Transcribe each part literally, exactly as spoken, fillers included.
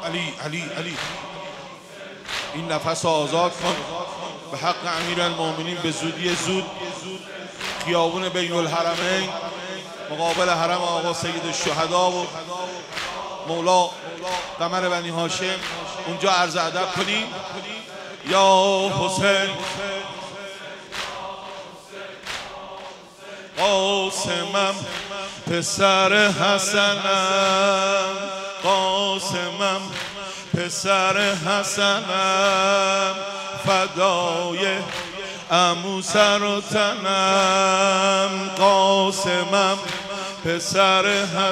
علی علی علی این نفس آزاد کن به حق امیرالمومنین. به زودی زود خیابون بین الحرمین مقابل حرم آقا سید الشهدا و مولا قمر بنی هاشم اونجا عرض ادب کنیم. یا حسین قاسمم پسر حسنم، قاسمم پسر حسنم، فدای عمو سر و تنم. قاسمم پسر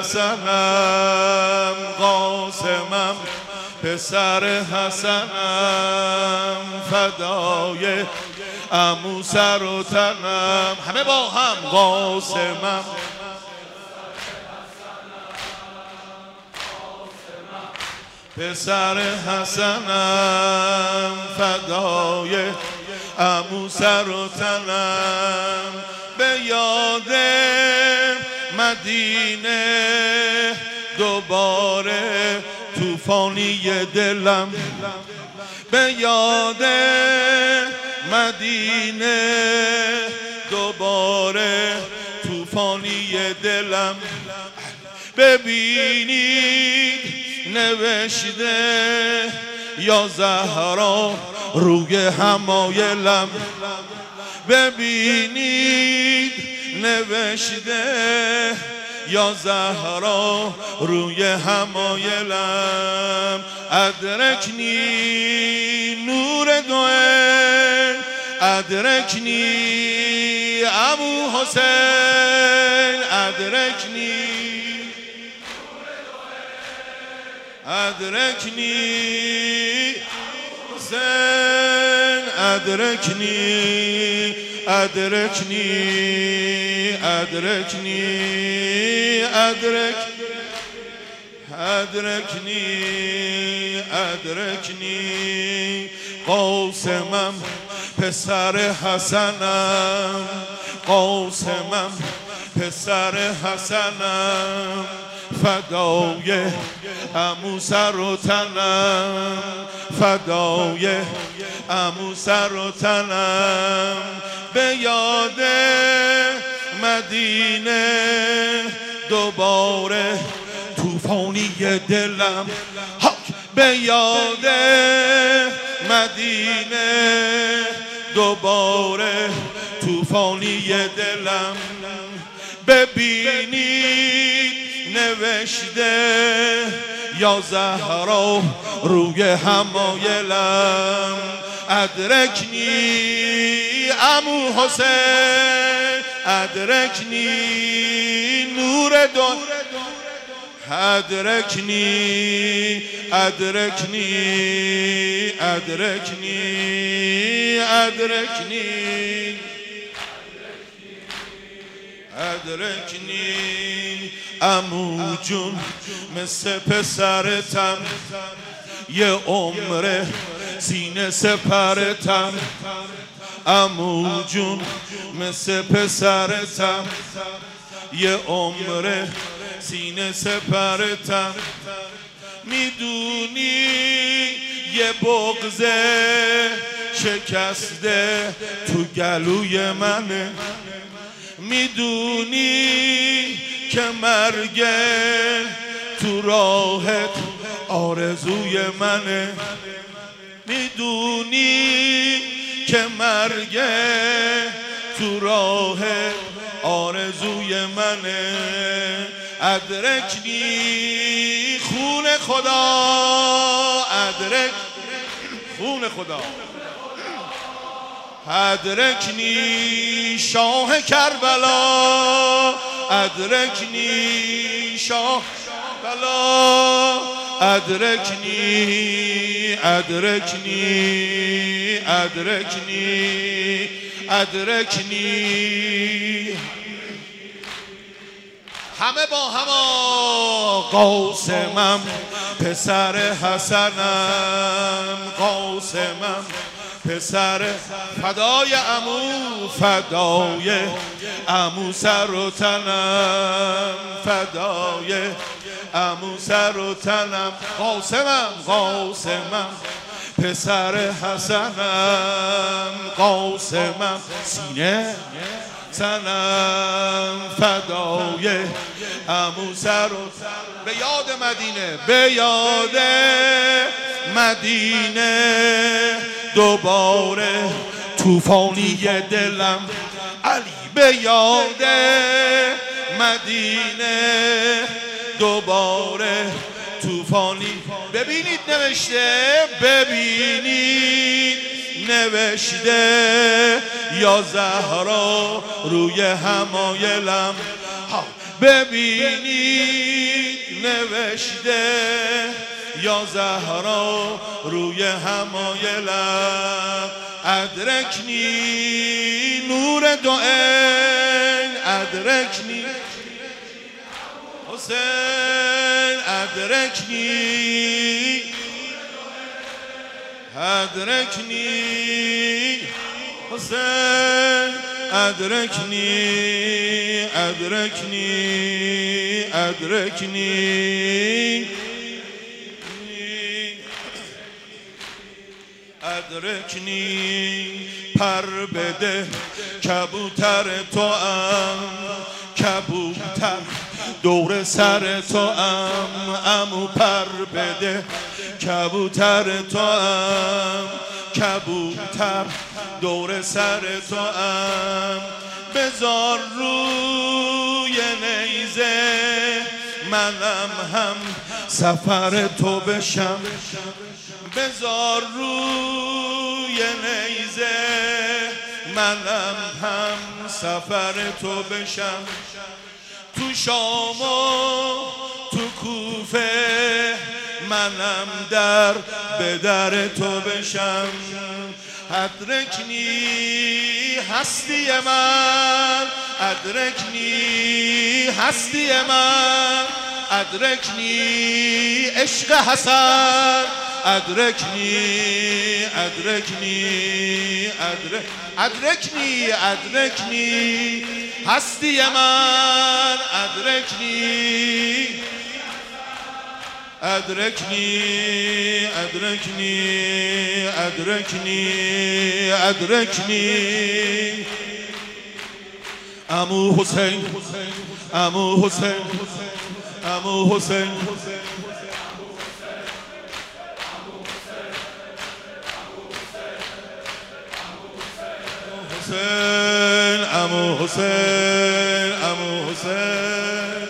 حسنم، قاسمم پسر حسنم، فدای عمو سر و تنم. همه با هم قاسمم پسر حسنم، فدای عمو سر و تنم. به یاد مدینه دوباره طوفانی دلم، به یاد مدینه دوباره طوفانی دلم. ببینید نوشته یا زهرا روی حمایلم، ببینید نوشته یا زهرا روی حمایلم. ادرکنی نور دوئل، ادرکنی ابو حسین، ادرکنی ادرکنی حسین، ادرکنی ادرکنی ادرکنی ادرک ادرکنی ادرکنی. قاسمم پسر حسنم، قاسمم پسر حسنم، فدای عمو سر و تنم، فدای عمو سر و تنم. به یاد مدینه دوباره طوفانی دلم، به یاد مدینه دوباره طوفانی دلم. ببینید نوشته یا زهرا روی حمایلم. ادرکنی عمو حسین، ادرکنی نور دو، ادرکنی ادرکنی ادرکنی ادرکنی ادرکنی. عمو جون مثل پسرتم، یه عمر سینه سپرتم. عمو جون مثل پسرتم، یه عمر سینه سپرتم. میدونی یه بغض شکسته تو گلوی منه، میدونی که مرگ تو راهت آرزوی منه، میدونی که مرگ تو راهت آرزوی منه. ادرکنی خون خدا، ادرک خون خدا، ادرکنی شاه کربلا، ادرکنی شاه بلا، ادرکنی ادرکنی ادرکنی ادرکنی. همه با هم. قاسمم پسر حسنم، قاسمم پسر فدای عمو، فدای عمو سر و تنم، فدای امو سر و تنم قاسمم قاسمم پسر حسنم قاسمم سینه سنم فدای امو سر و تنم به یاد مدینه به یاد مدینه دوباره توفانی دلم علی به یاد مدینه دوباره توفانی ببینید نوشته ببینید نوشته یا زهرا روی حمایلم ببینید نوشته یا زهرا روی حمایلم ادرکنی نور دعین ادرکنی حسین ادرکنی ادرکنی حسین ادرکنی ادرکنی ادرکنی ادرکنی پر بده کبوتر تو ام کبوتر دور سر تو ام امو پر بده کبوتر تو ام کبوتر دور سر تو ام بذار روی نیزه منم هم سفر تو بشم بذار روی نیزه منم هم سفر تو بشم تو شام و تو کوفه منم در به در تو بشم ادرکنی هستی من ادرکنی هستی من ادرکنی عشق حسن ادرکنی ادرکنی ادرک ادرکنی ادرکنی هستی من ادرکنی ادرکنی ادرکنی ادرکنی ادرکنی امو حسین امو حسین امو حسین حسین امو حسین امو حسین